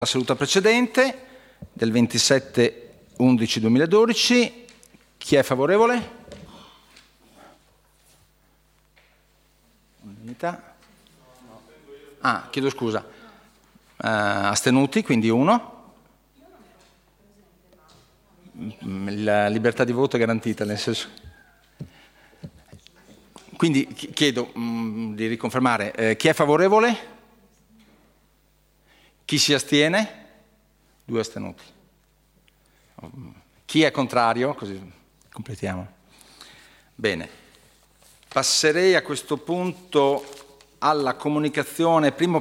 La seduta precedente del 27/11/2012, chi è favorevole? Unanimità. Chiedo scusa. Astenuti, quindi 1. La libertà di voto è garantita, nel senso. Quindi chiedo di riconfermare. Chi è favorevole? Chi si astiene? 2 astenuti. Chi è contrario? Così completiamo. Bene. Passerei a questo punto alla comunicazione. Primo